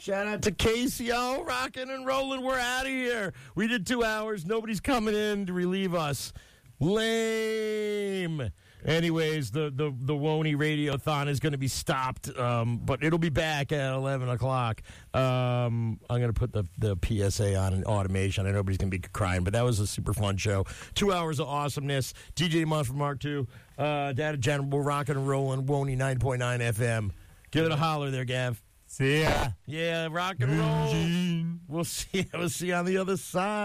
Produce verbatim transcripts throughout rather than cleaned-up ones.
Shout out to Casey. Oh, rocking and rolling. We're out of here. We did two hours. Nobody's coming in to relieve us. Lame. Anyways, the, the, the Woney Radiothon is going to be stopped, um, but it'll be back at eleven o'clock. Um, I'm going to put the, the P S A on in automation. I know nobody's going to be crying, but that was a super fun show. Two hours of awesomeness. D J Monster Mark two. Uh, Data General, rocking and rolling. Woney nine point nine F M. Give it a holler there, Gav. See ya. Yeah, rock and roll. We'll see. We'll see you on the other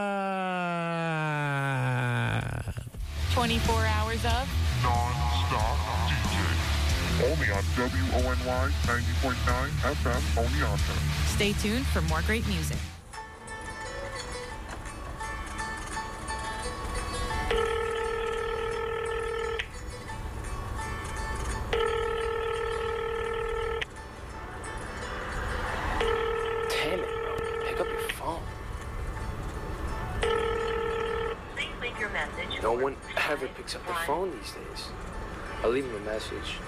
side. twenty-four hours of non-stop D J. Only on W O N Y ninety point nine F M Oneonta. Stay tuned for more great music. Damn it, bro. Pick up your phone. Please leave your message. No one ever picks up the phone these days. I'll leave him a message.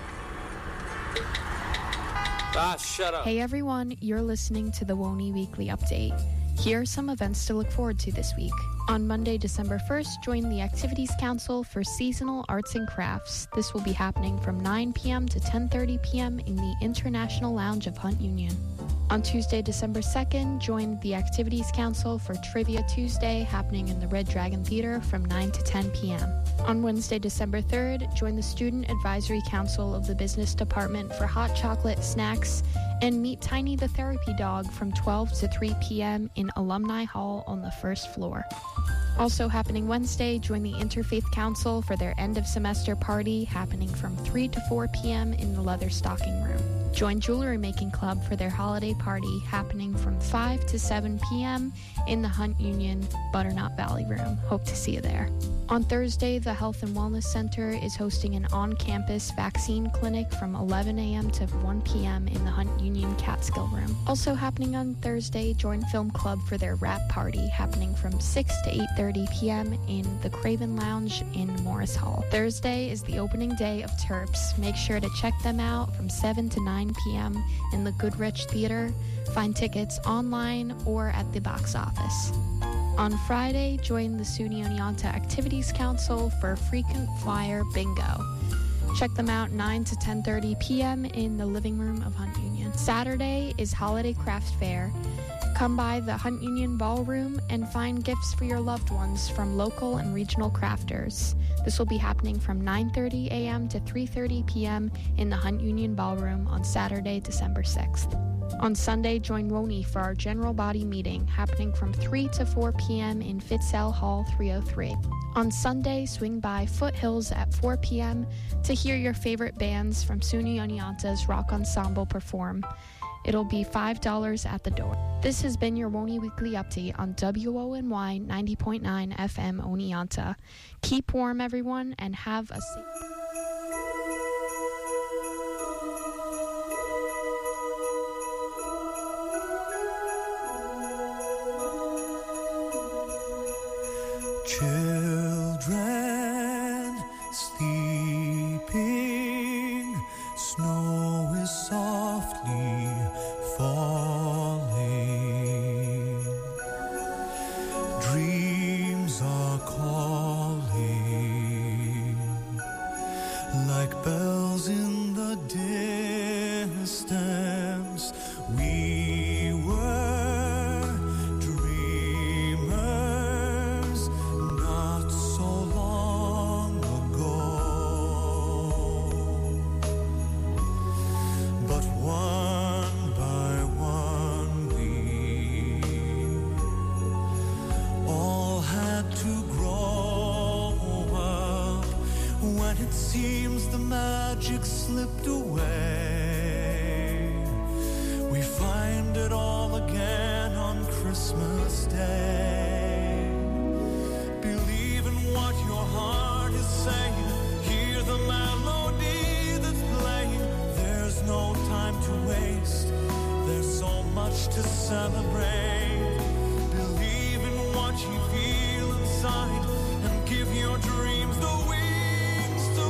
Ah, shut up. Hey everyone, you're listening to the Woney Weekly Update. Here are some events to look forward to this week. On Monday, December first, join the Activities Council for Seasonal Arts and Crafts. This will be happening from nine p.m. to ten thirty p.m. in the International Lounge of Hunt Union. On Tuesday, December second, join the Activities Council for Trivia Tuesday, happening in the Red Dragon Theater from nine to ten p.m. On Wednesday, December third, join the Student Advisory Council of the Business Department for hot chocolate, snacks, and meet Tiny the Therapy Dog from twelve to three p.m. in Alumni Hall on the first floor. Also happening Wednesday, join the Interfaith Council for their end-of-semester party, happening from three to four p.m. in the Leather Stocking Room. Join Jewelry Making Club for their holiday party, happening from five to seven p.m. in the Hunt Union Butternut Valley Room. Hope to see you there. On Thursday, the Health and Wellness Center is hosting an on-campus vaccine clinic from eleven a.m. to one p.m. in the Hunt Union Catskill Room. Also happening on Thursday, join Film Club for their wrap party, happening from six to eight thirty p.m. in the Craven Lounge in Morris Hall. Thursday is the opening day of Terps. Make sure to check them out from seven to nine p.m. in the Goodrich Theater. Find tickets online or at the box office. On Friday, join the SUNY Oneonta Activities Council for Frequent Flyer Bingo. Check them out nine to ten thirty p.m. in the living room of Hunt Union. Saturday is Holiday Craft Fair. Come by the Hunt Union Ballroom and find gifts for your loved ones from local and regional crafters. This will be happening from nine thirty a.m. to three thirty p.m. in the Hunt Union Ballroom on Saturday, December sixth. On Sunday, join Woney for our general body meeting, happening from three to four p.m. in Fitzell Hall three oh three. On Sunday, swing by Foothills at four p.m. to hear your favorite bands from SUNY Oneonta's Rock Ensemble perform. It'll be five dollars at the door. This has been your Woney Weekly Update on W O N Y ninety point nine F M Oneonta. Keep warm, everyone, and have a safe... Children sleeping, snow is softly falling, dreams are calling like bells in the distance. We were dreamers not so long ago, but one by one we all had to grow up. When it seems the magic slipped away, we find it all again on Christmas Day. Believe in what your heart is saying, hear the melody that's playing. There's no time to waste, there's so much to celebrate. Believe in what you feel inside and give your dreams the wings to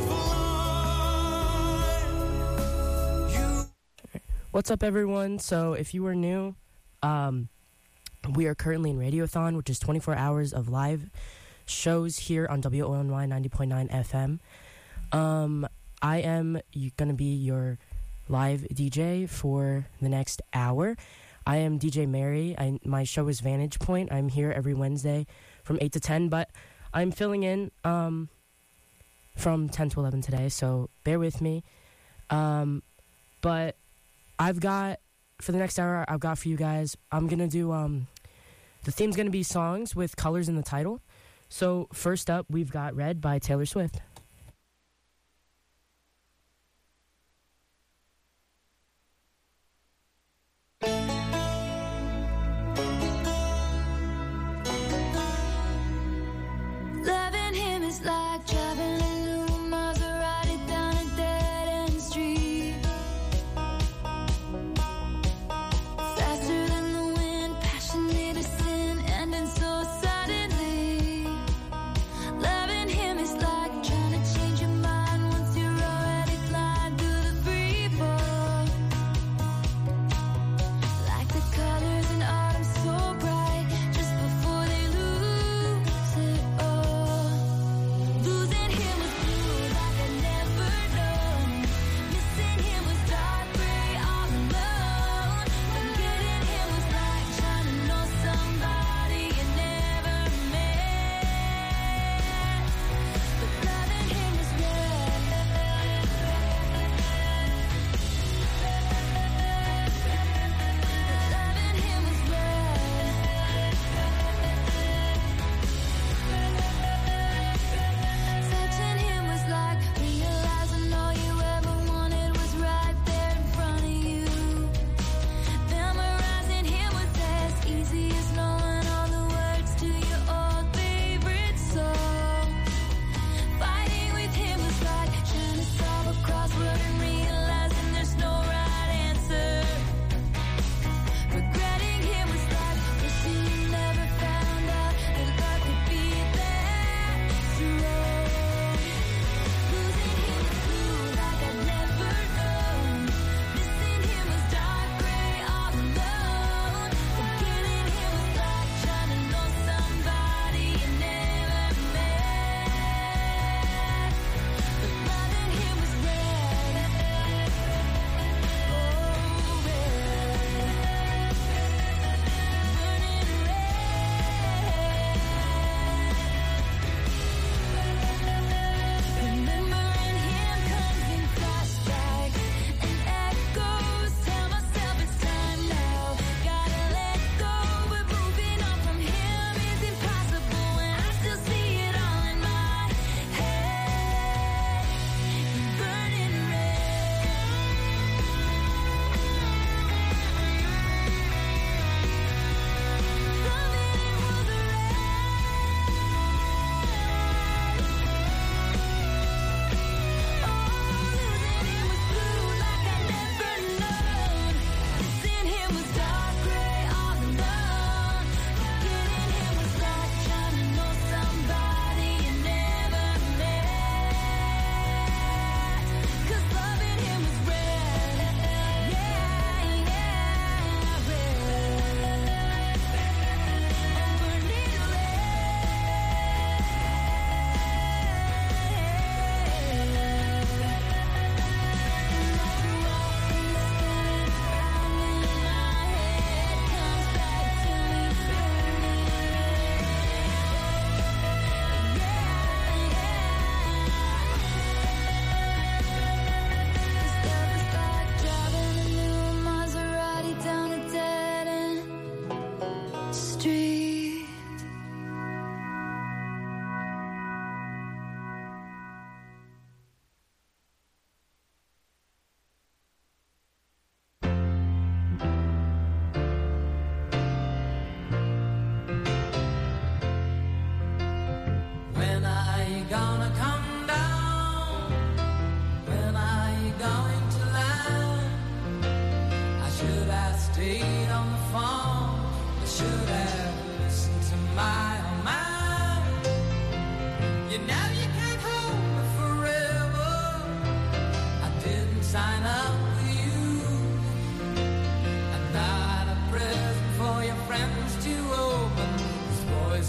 fly. You What's up, everyone? So if you are new, Um, we are currently in Radiothon, which is twenty-four hours of live shows here on W O N Y ninety point nine F M. Um, I am going to be your live D J for the next hour. I am D J Mary. I, my show is Vantage Point. I'm here every Wednesday from eight to ten, but I'm filling in um, from ten to eleven today, so bear with me. Um, but I've got, for the next hour, I've got for you guys, I'm going to do, um, the theme's going to be songs with colors in the title. So first up, we've got Red by Taylor Swift. Loving him is like driving a new Maserati down a dead-end street. Faster than the wind, passionate as sin, ending so suddenly. Loving him is like driving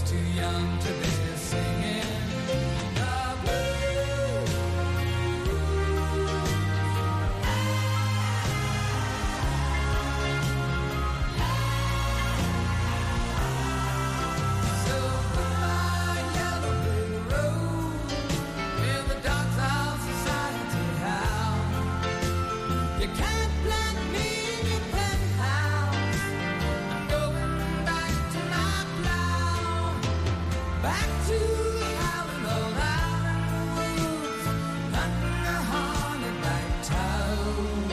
too young to be singing the blues. So goodbye, yellow brick road, in the dark of society house. You can't plant me in your penthouse. I'm going back to my plow, back to howling old Iron Woods, hunting the hornet-back toad.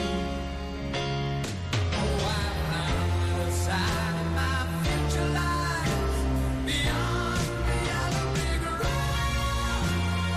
Oh, I found the side of my future lies beyond the yellow brick road.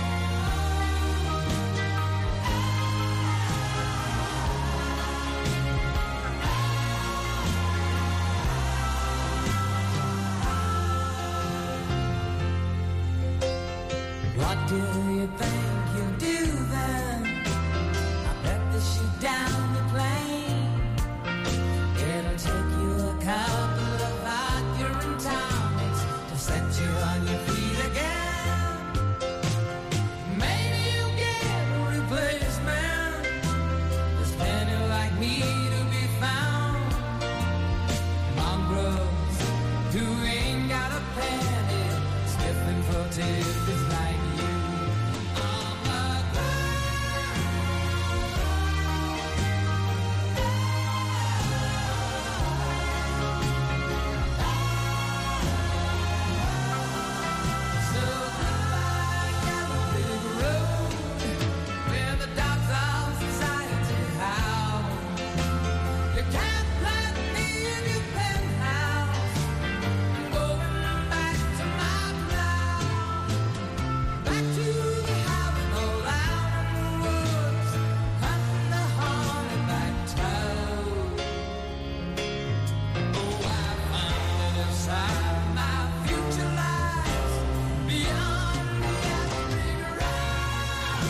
What do you think you'll do then? I bet they shoot down the plane. It'll take you a couple of Vodka tonics to set you on your feet again. Maybe you'll get a replacement. There's plenty like me to be found. Mongrels who ain't got a penny, sniffing for tidbits like you. On the So goodbye, yellow brick road, where the dogs of society howl. You can't plant me in your penthouse. I'm going back to my plow, back to the howling old Iron Woods, hunting the hornet-back toad. Oh, I found a side of my future lies beyond the yellow brick road.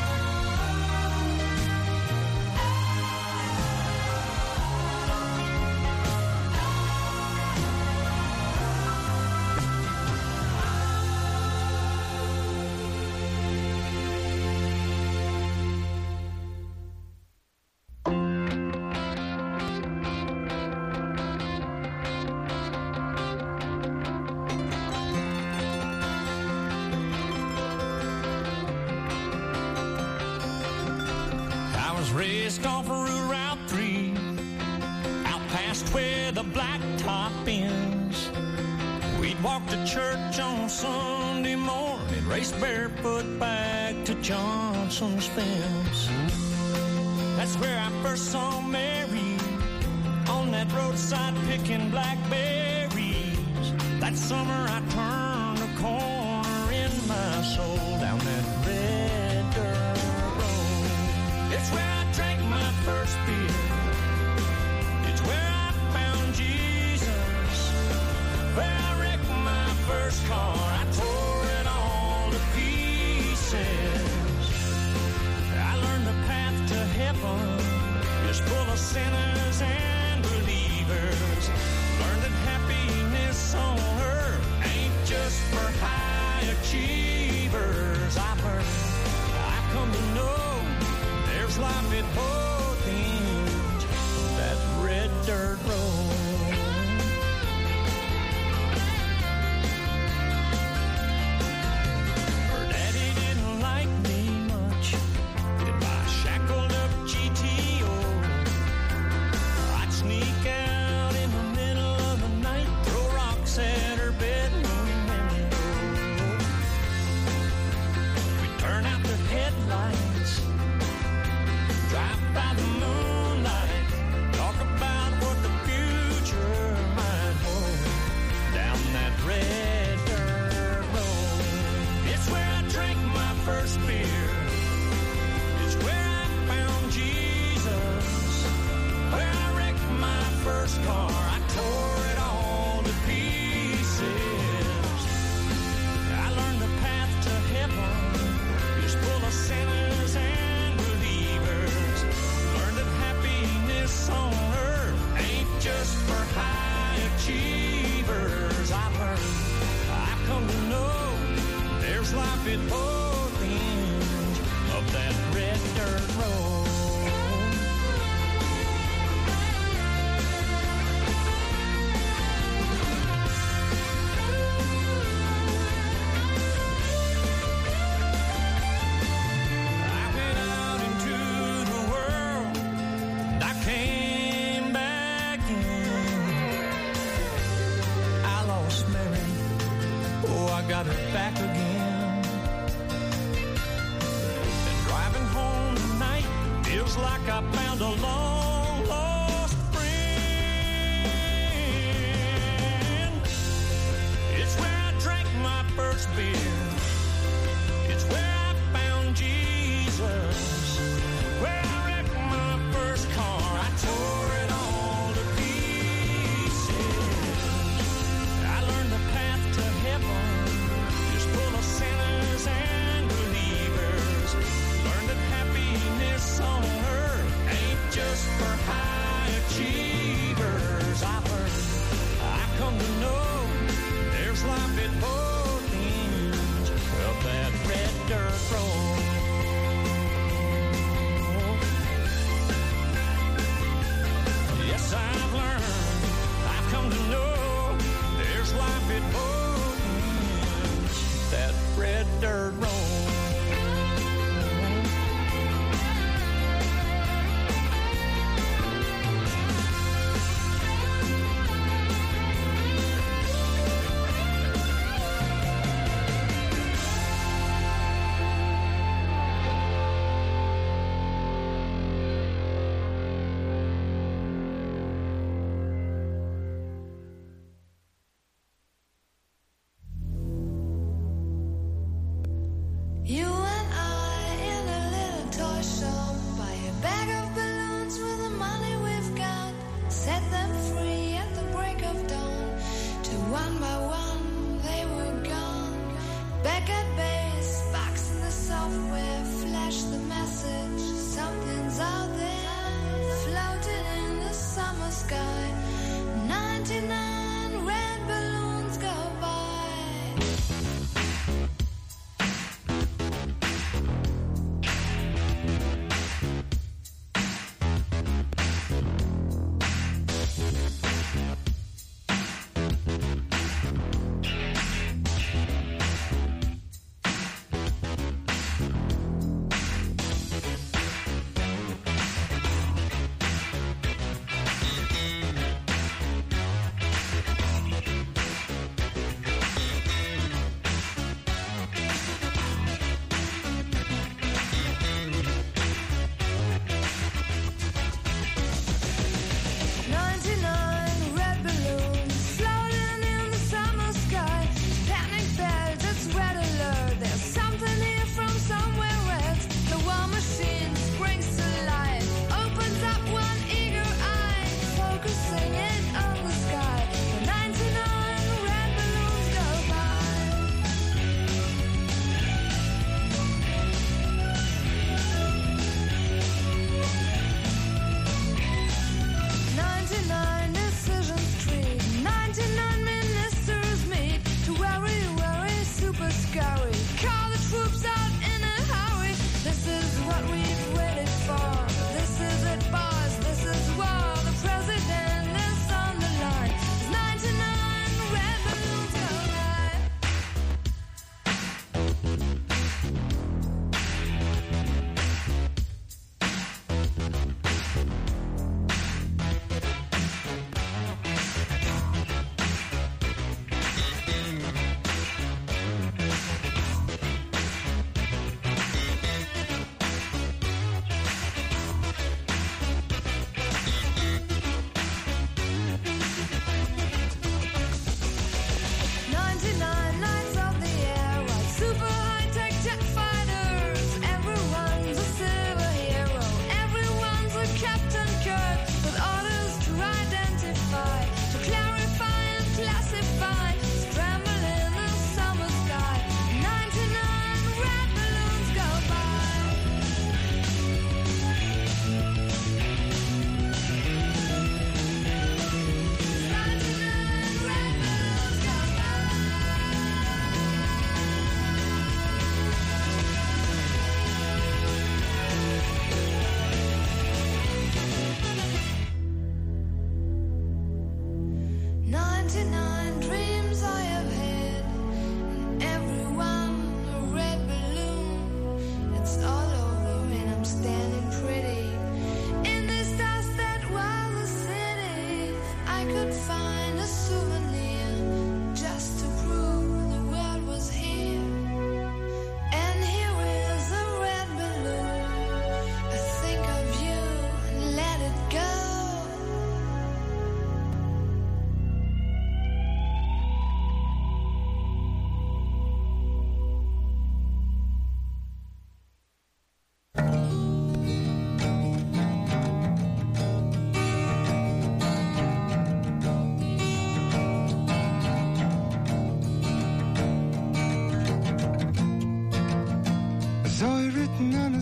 I was raised off of Route three, out past where the blacktop ends. We'd walk to church on Sunday morning, race barefoot back to Johnson's fence. That's where I first saw Mary, on that roadside picking blackberries. That summer I turned a corner in my soul, down that red dirt road. It's where I drank my first beer. It's where I found Jesus. Where I wrecked my first car. I tore it all to pieces. I learned the path to heaven is full of sinners and believers. Learned that happiness on earth ain't just for high achievers. I learned, I come to know there's life at both ends of that red dirt road. Her daddy didn't like me much, and I shackled up G T O. I'd sneak out in the middle of the night, throw rocks at her bedroom window. We'd turn out the headlights, drive by the moonlight, talk about what the future might hold, down that red dirt road. It's where I drank my first beer. It's where I found Jesus. Where I wrecked my first car. I tore it all to pieces. I learned the path to heaven is full of sinners and believers. Learned that happiness on earth ain't just for high achievers. I learned I life at both ends of that red dirt road. I went out into the world, and I came back in. I lost Mary, oh, I got her back again. And driving home tonight feels like I found a long lost friend. It's where I drank my first beer. It's where I found Jesus. Where I wrecked my first car. I tore it all to pieces. I learned the path to heaven is full of sinners and believers. Learned that happiness on earth ain't just for high achievers. I learned, I come to know there's life at both ends of that red dirt road. Yes, I've learned, I've come to know there's life at both ends of that red dirt road.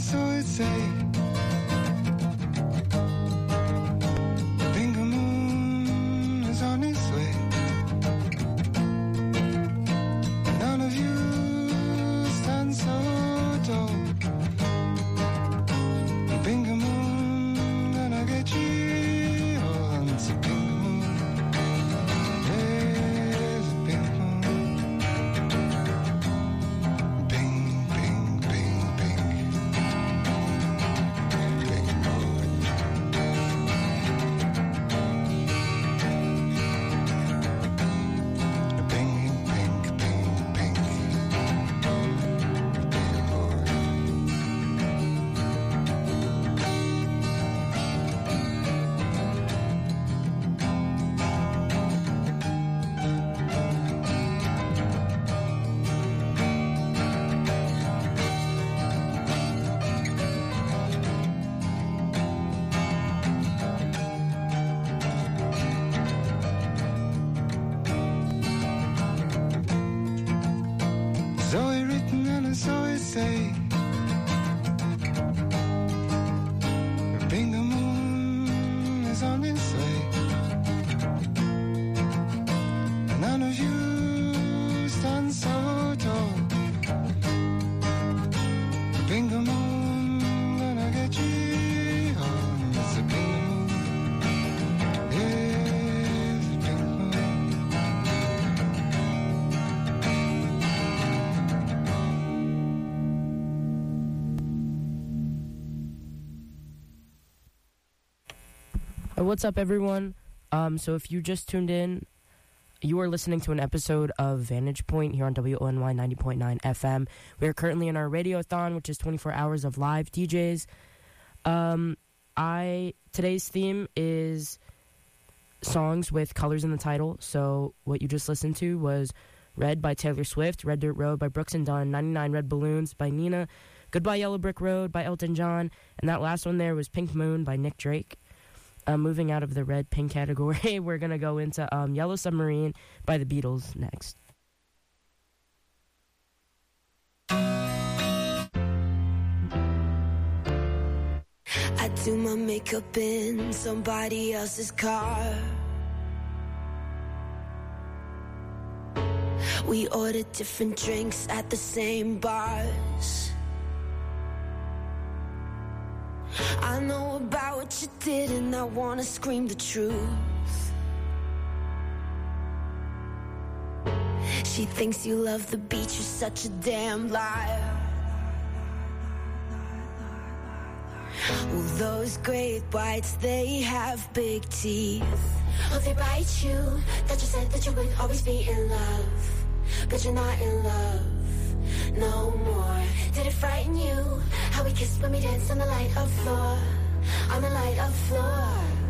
so it say. Think the moon is on its way. None of you stand so tall. Think the moon gonna get you on to pink moon. There's a pink moon. Pink, pink, pink, pink. Pink moon. Pink, pink, pink, pink. Pink moon. Zoe written and so it say. Pink the moon is on its way. None of you stand so tall. Pink the moon gonna get you on. It's a pink moon. It's a pink moon. Uh, What's up, everyone? Um, so if you just tuned in, you are listening to an episode of Vantage Point here on W O N Y ninety point nine F M. We are currently in our Radiothon, which is twenty-four hours of live D Js. Um, I today's theme is songs with colors in the title. So what you just listened to was Red by Taylor Swift, Red Dirt Road by Brooks and Dunn, ninety-nine Red Balloons by Nina, Goodbye Yellow Brick Road by Elton John, and that last one there was Pink Moon by Nick Drake. Uh, moving out of the red-pink category, we're going to go into um, Yellow Submarine by the Beatles next. I do my makeup in somebody else's car. We order different drinks at the same bars. I know about what you did and I wanna scream the truth. She thinks you love the beach, you're such a damn liar. Well, those great whites, they have big teeth. Oh, they bite you. That you said that you would always be in love, but you're not in love no more. Did it frighten you how we kissed when we danced on the light of floor, on the light of floor?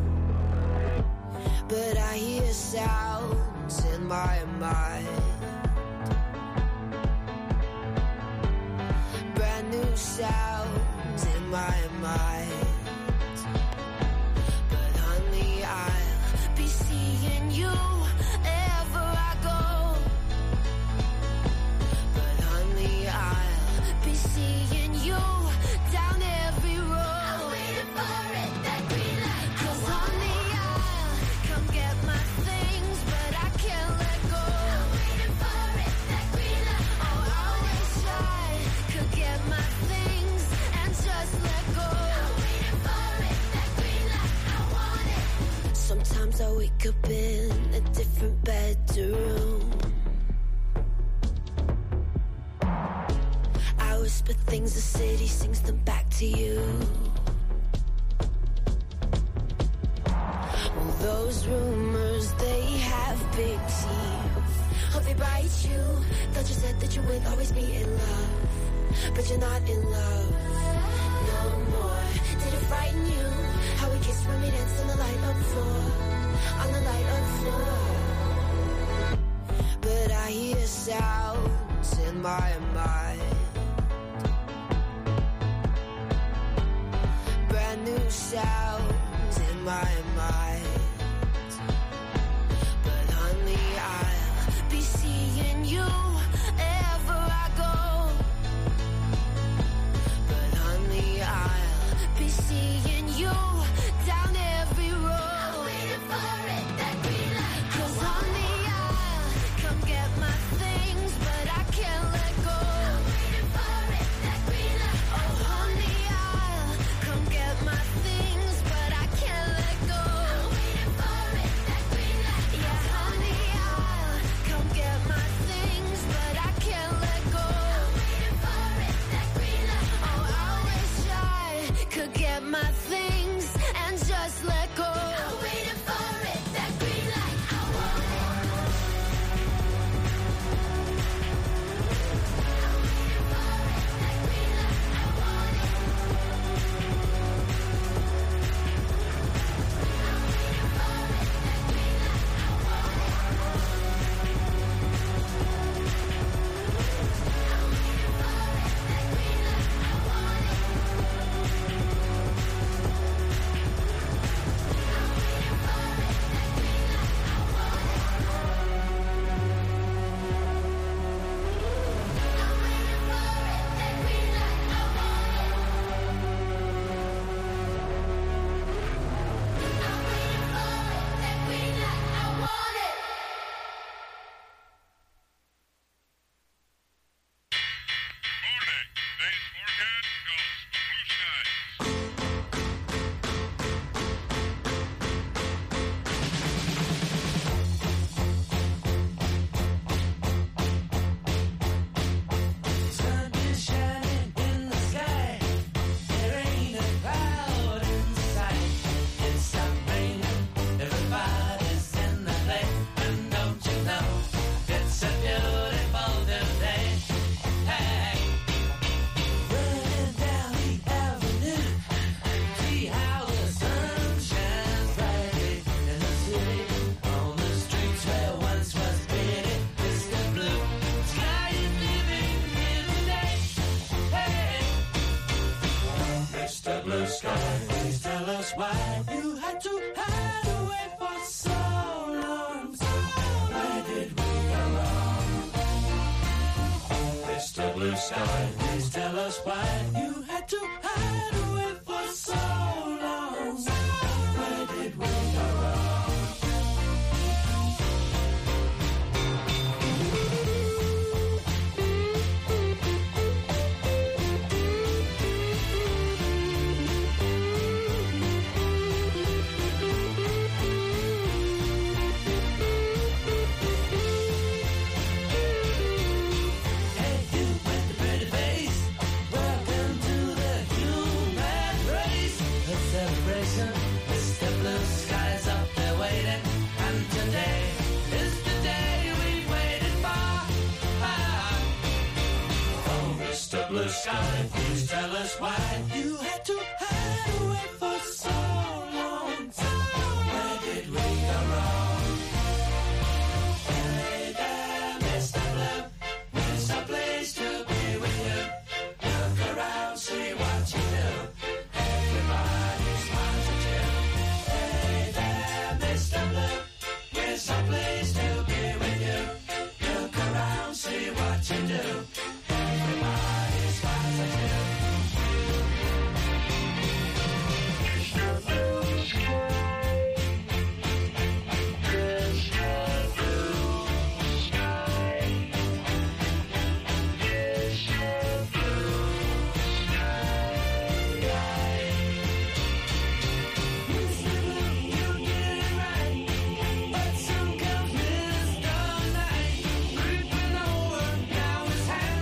But I hear sounds in my mind, brand new sounds in my mind. But honey, I'll be seeing you ever I go. But honey, I'll be seeing you down every road. I'm waiting for it, that green light. 'Cause honey, I'll come get my things, but I can't let go. I'm waiting for it, that green light. Oh, I wish I could get my things and just let go. I'm waiting for it, that green light. I want it. Sometimes I wake up in a different bedroom. I whisper things, the city sings them back to you. Well, those rumors, they have big teeth. Oh, they bite you. Thought you said that you would always be in love, but you're not in love no more. Did it frighten you how we kissed when we danced on the light of floor, on the light of floor? But I hear sounds in my mind, brand new sounds in my mind. But honey, I'll be seeing you ever I go. But honey, Mister Blue Sky, please tell us why you had to hide away for so long. Where did we go wrong? Blue sky, please tell us why you had to hide away for so long. Where did we go wrong? Hey there, Mister Blue, where's a place to be with you? Look around, see what you do. Everybody smiles at you. Hey there, Mister Blue, where's a place to be with you? Look around, see what you do. Creeping over, now his hand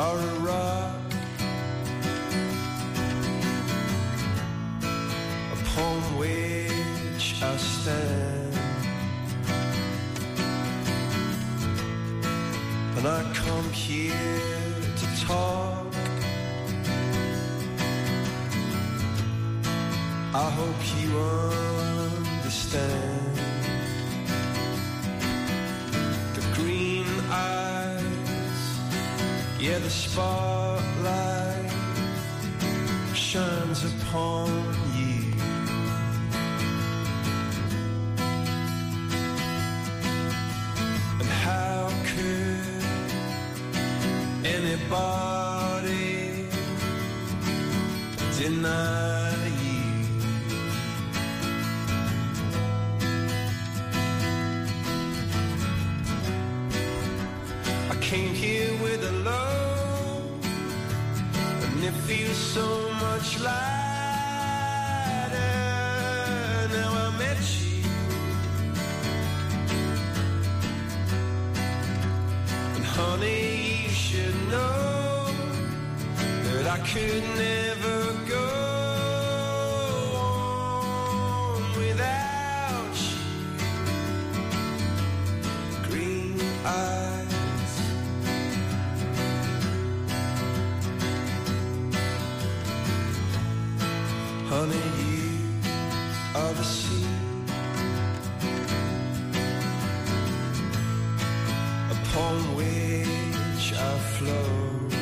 or a rock upon which I stand, and I come here to talk. I hope you understand. The green eyes, yeah, the spotlight shines upon you. And how could anybody deny you? I came here with a load, and it feels so much lighter now I met you. And honey, you should know that I could never go on without you. Green eyes, honey, you are the sea upon which I flow,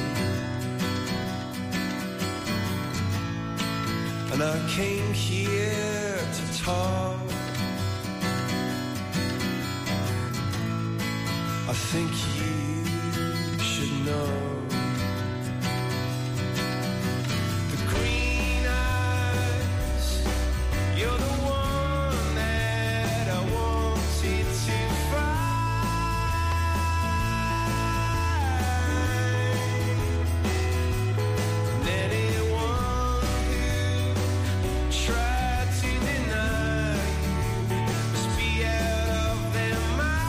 and I came here to talk. I think you should know. The green eyes, you're the one that I wanted to find. And anyone who tried to deny you must be out of their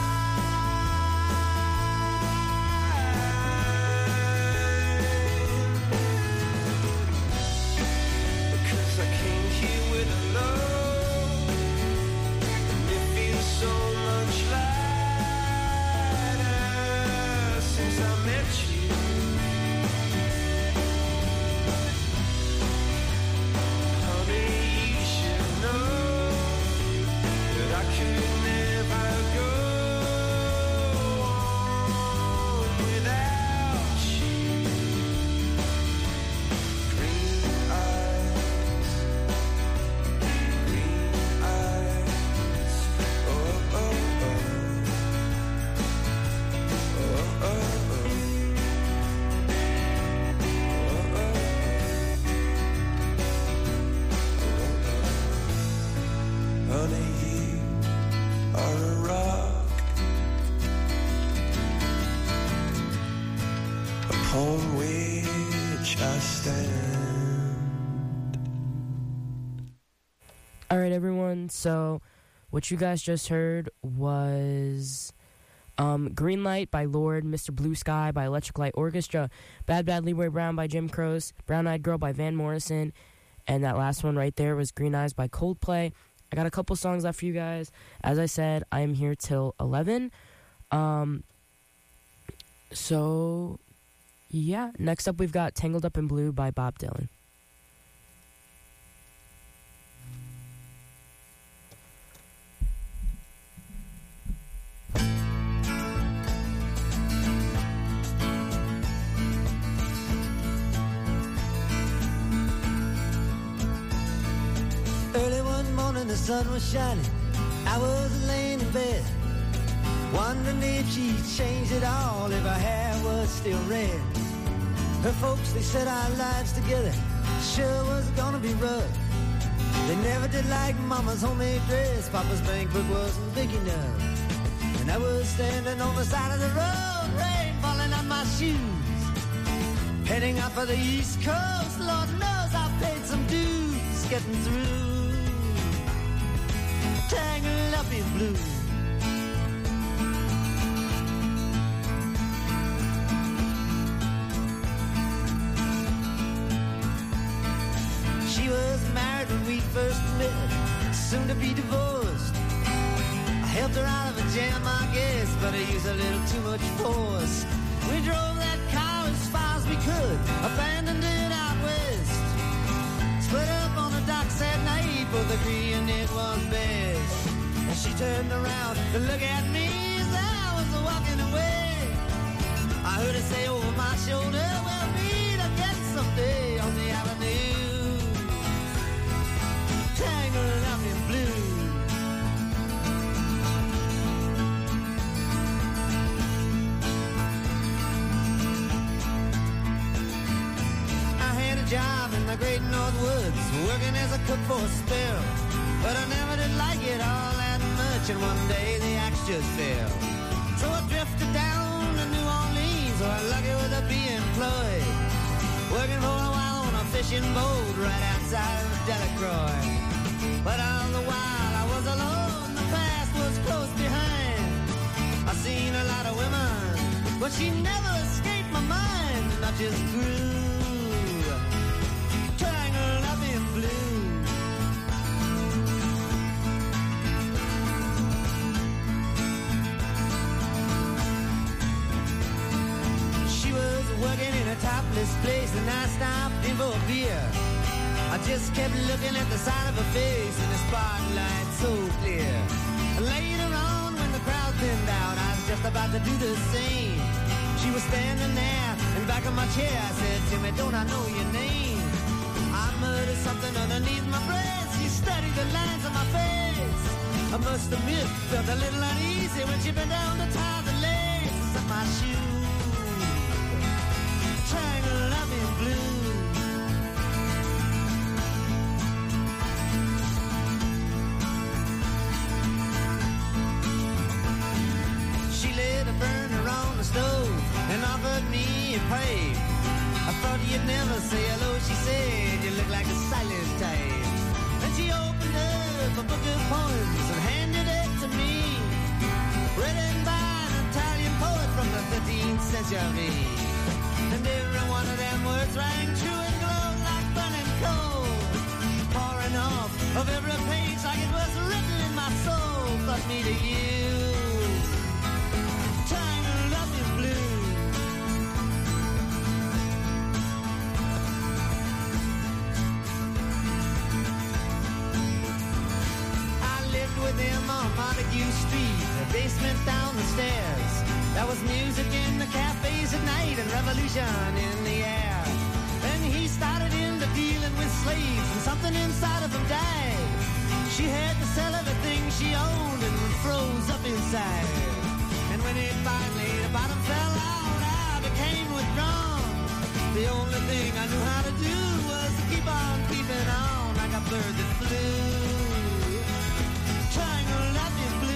mind. Because I came here with a load, and it feels so much lighter since I met you. Honey, you should know that I could never go on without you. Green eyes, green eyes, oh, oh, oh, oh, oh, oh, honey, you are a rock upon which I stand. All right, everyone. So, what you guys just heard was um, Green Light by Lord, Mister Blue Sky by Electric Light Orchestra, Bad Bad Leroy Brown by Jim Croce, Brown Eyed Girl by Van Morrison, and that last one right there was Green Eyes by Coldplay. I got a couple songs left for you guys. As I said, I am here till eleven. Um, so, yeah. Next up, we've got Tangled Up in Blue by Bob Dylan. Early one morning the sun was shining, I was laying in bed, wondering if she'd changed it all, if her hair was still red. Her folks, they said our lives together sure was gonna be rough. They never did like Mama's homemade dress, Papa's bank book wasn't big enough. And I was standing on the side of the road, rain falling on my shoes, heading out for the East Coast. Lord knows I paid some dues getting through. Tangled up in blue. soon to be divorced. I helped her out of a jam, I guess, but I used a little too much force. We drove that car as far as we could, abandoned it out west. Split up on the docks that night, both agreeing it was best. And she turned around to look at me as I was walking away. I heard her say over my shoulder, we'll meet again someday on the avenue, tangled up in blue. I had a job in the great North Woods, working as a cook for a spell, but I never did like it all that much, and one day the axe just fell. So I drifted down to New Orleans, or lucky with a be employed, working for a while on a fishing boat right outside of Delacroix. But all the while I was alone, the past was close behind. I seen a lot of women, but she never escaped my mind, and I just grew tangled up in blue. Working in a topless place, and I stopped in for a beer. I just kept looking at the side of her face in the spotlight so clear. Later on, when the crowd thinned out, I was just about to do the same. She was standing there in back of my chair. I said, Jimmy, don't I know your name? I muttered something underneath my breath. She studied the lines on my face. I must admit, felt a little uneasy when she bent down to tie the laces of my shoes. Tangled up in blue. She lit a burner on the stove and offered me a pipe. I thought you'd never say hello, she said. You look like a silent type. Then she opened up a book of poems and handed it to me, written by an Italian poet from the thirteenth century. And every one of them words rang true and glowed like burning coal, pouring off of every page like it was written in my soul. But me to you, tangled up in blue. I lived with him on Montague Street, a basement down the stairs. There was music in the cafes at night and revolution in the air. Then he started into dealing with slaves, and something inside of him died. She had to sell everything she owned and froze up inside. And when it finally, the bottom fell out, I became withdrawn. The only thing I knew how to do was to keep on keeping on like a bird that flew, tangled up in blue.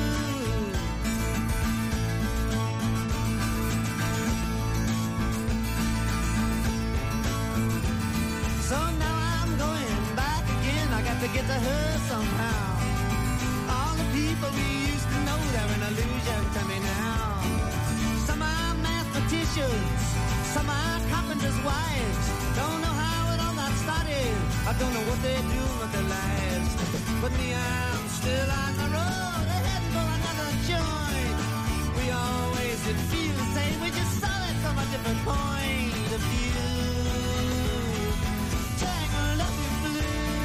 So now I'm going back again. I got to get to her somehow. All the people we used to know, they're an illusion to me now. Some are mathematicians, some are carpenters' wives. Don't know how it all got started. I don't know what they're doing with their lives. But me, I'm still on the road, heading for another joint. We always did feel the same. We just saw it from a different point of view. Tangled up in blue.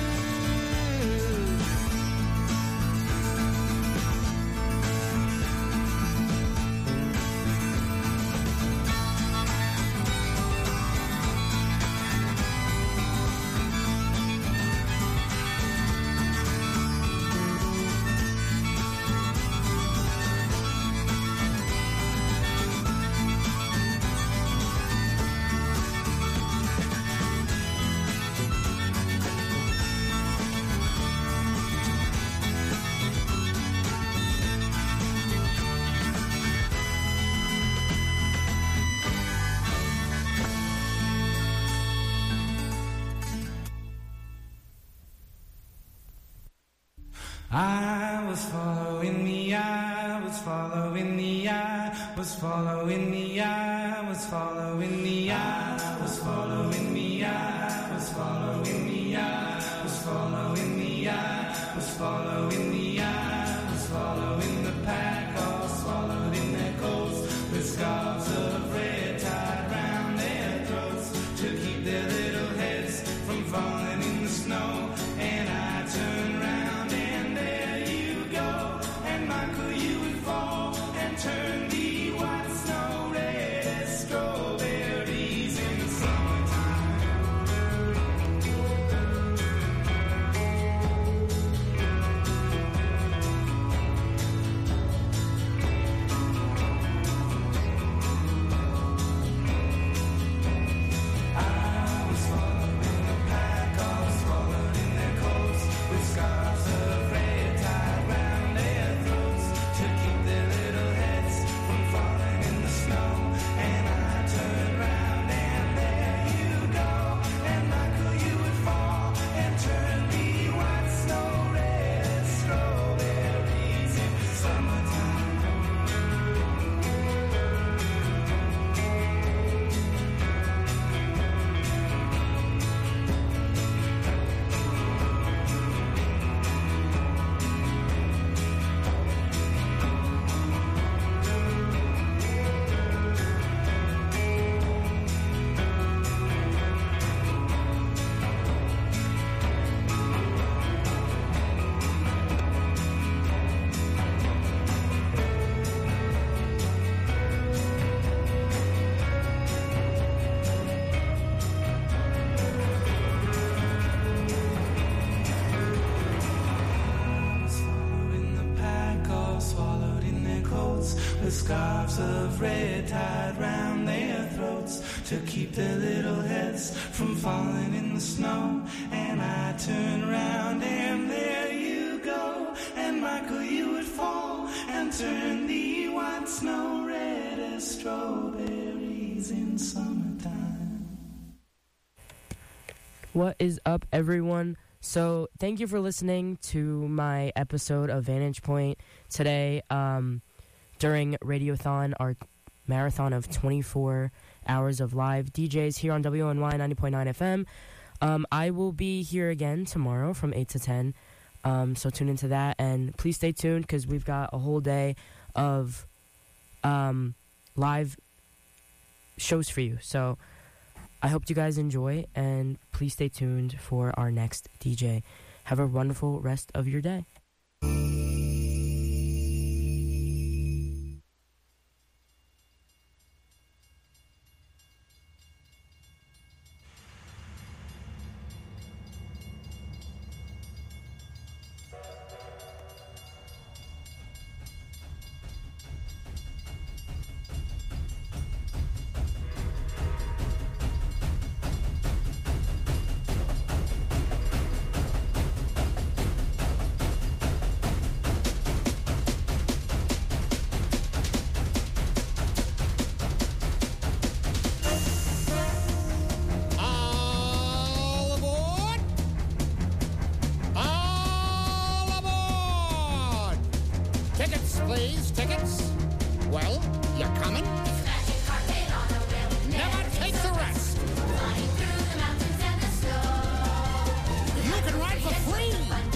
I was following the eye, was following the eye, was following the eye, was following the eye, was following the eye, was following the eye, was following the eye. was following the eye, was following the pack, all swallowed in their coats, with scarves of red tied round their throats to keep their little heads from falling in the snow. And I turned round and there you go, and Michael, you would fall and turn the white snow red as strawberries in the summertime. I was following the pack, all swallowed in their coats, with scarves of red tied round their throats to keep their little heads from falling in the snow. And I turned round and there you go, and Michael, you would fall and turn the white snow red as strawberries in the summertime. Was following the pack, all swallowed in their coats, with scarves of red tied round their throats to keep their little heads from falling in the snow. And I turned round and there you go, and Michael, you would fall and turn the white snow red as strawberries in summertime. What is up, everyone? So, thank you for listening to my episode of Vantage Point today um, during Radiothon, our marathon of twenty-four hours of live D Js here on W O N Y ninety point nine F M. Um, I will be here again tomorrow from eight to ten, um, so tune into that. And please stay tuned because we've got a whole day of um, live shows for you. So, I hope you guys enjoy, and please stay tuned for our next D J. Have a wonderful rest of your day. All aboard! All aboard! Tickets, please, tickets. Well, you coming? Never take the rest. You can ride for free.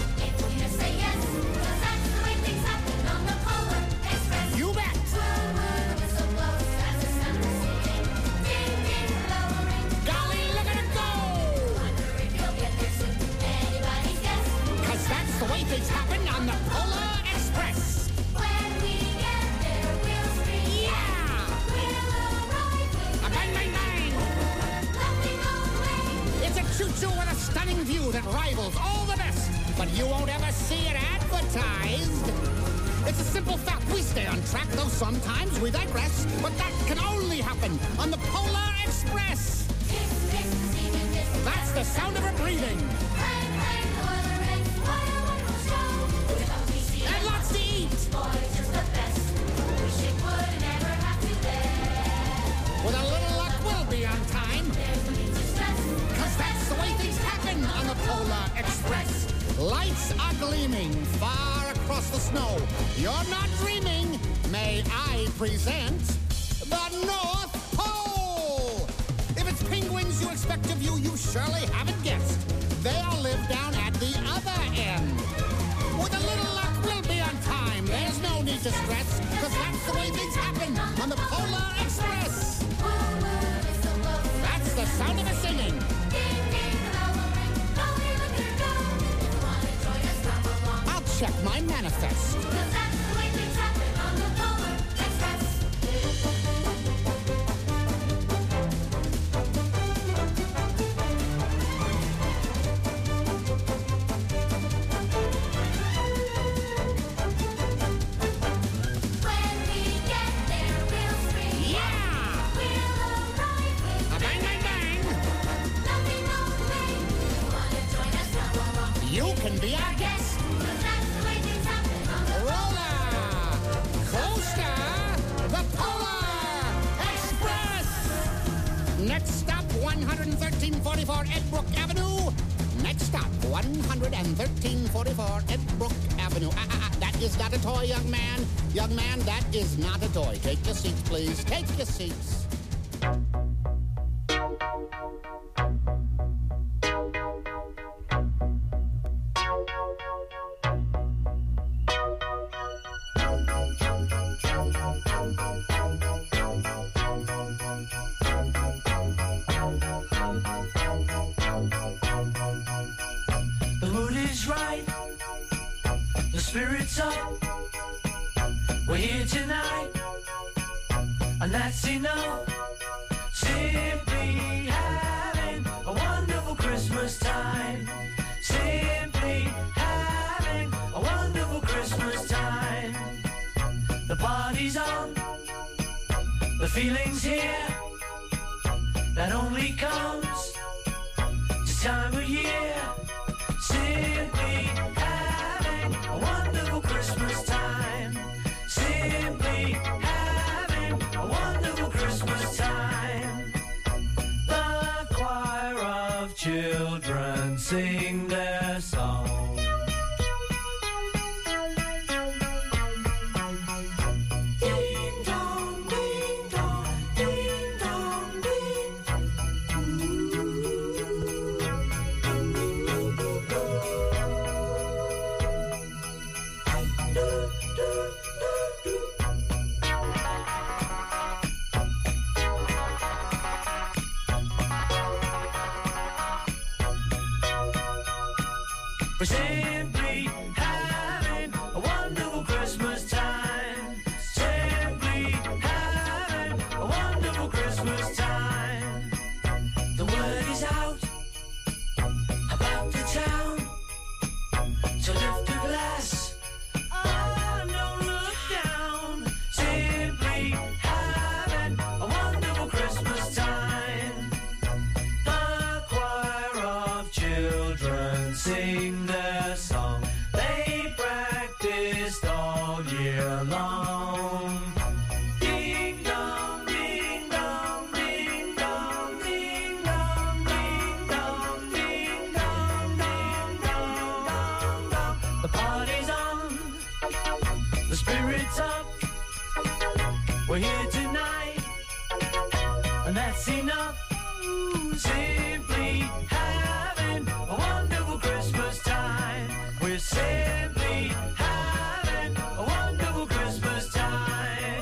You bet. Golly, look at it go! 'Cause that's the way things happen on the Polar Express. Yeah! A bang, bang, bang! It's a choo-choo with a stunning view that rivals all the best, but you won't ever see it advertised. It's a simple fact. We stay on track, though sometimes we digress, but that can only happen on the Polar Express. That's the sound of her breathing. And lots to eat. With a little luck, we'll be on time. 'Cause that's the way things happen on the Polar Express. Lights are gleaming far across the snow. You're not dreaming. May I present the North Pole? If it's penguins you expect of you, you surely haven't guessed. They all live down at the other end. sound of her singing. I'll check my manifest. You can be our guest. Roller Coaster, the Polar Express. Next stop, one thirteen forty-four Edbrook Avenue. Next stop, one thirteen forty-four Edbrook Avenue. Ah, ah, ah, that is not a toy, young man. Young man, that is not a toy. Take your seats, please. Take your seats. The mood is right, the spirit's up. We're here tonight, and that's enough. Simply having a wonderful Christmas time. Simply having a wonderful Christmas time. The party's on, the feeling's here. That only comes this time of year. Simply having a wonderful Christmas time. Simply having a wonderful Christmas time. The choir of children sing their song. Ding dong, ding dong, ding dong, ding. We're simply having a wonderful Christmas time. Simply having a wonderful Christmas time. The word is out about the town. So lift a glass. Oh, don't look down. Simply having a wonderful Christmas time. The choir of children sing their song. They practiced all year long. Ding dong, ding dong, ding dong, ding dong, ding dong, ding dong, ding dong, dong, dong. The party's on, the spirit's up. We're here tonight, and that's enough. Simply having a wonderful Christmas time. We're simply having a wonderful Christmas time.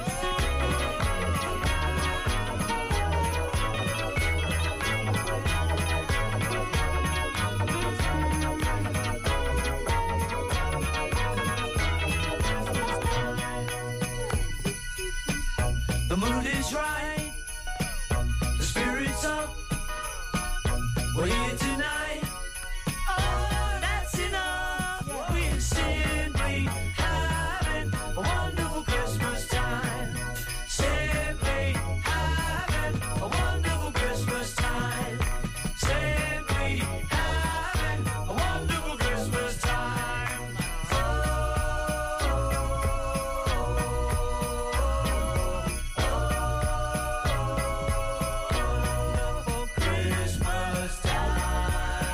The mood is right, the spirit's up. We're here tonight. Oh, that's enough. We're simply having a wonderful Christmas time. Simply having a wonderful Christmas time. Simply having a wonderful Christmas time. Wonderful Christmas time.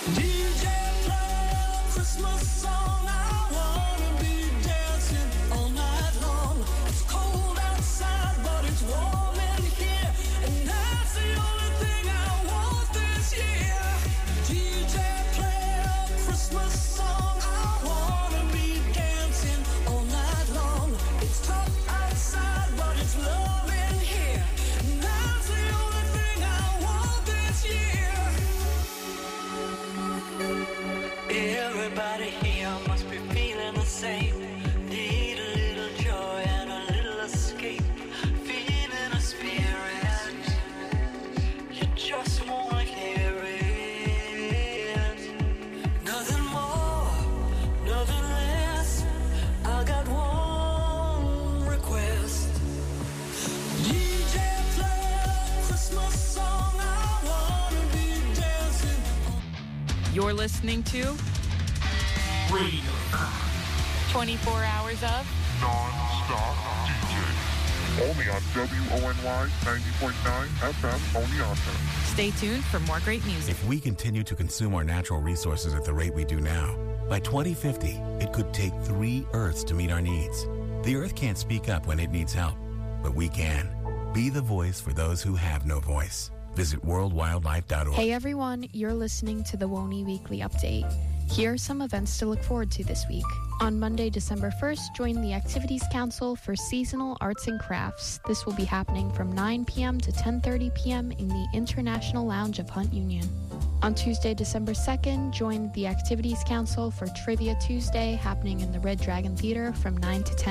D J play a Christmas song. I wanna be dancing all night long. It's cold outside, but it's warm in here, and that's the only thing I want this year. D J play a Christmas song. I wanna be dancing all night long. It's tough outside, but it's love in here, and that's the only thing I want this year. Everybody here must be feeling the same. Need a little joy and a little escape. Feeling a spirit. You just wanna hear it. Nothing more, nothing less. I got one request. D J play a Christmas song. I wanna be dancing. You're listening to Radio twenty-four hours of non-stop D J. Only on W O N Y ninety point nine F M Oneonta. Stay tuned for more great music. If we continue to consume our natural resources at the rate we do now, by twenty fifty, it could take three Earths to meet our needs. The Earth can't speak up when it needs help, but we can. Be the voice for those who have no voice. Visit world wildlife dot org. Hey everyone, you're listening to the Woney Weekly Update. Here are some events to look forward to this week. On Monday, December first, join the Activities Council for Seasonal Arts and Crafts. This will be happening from nine p.m. to ten thirty p.m. in the International Lounge of Hunt Union. On Tuesday, December second, join the Activities Council for Trivia Tuesday, happening in the Red Dragon Theater from nine to ten.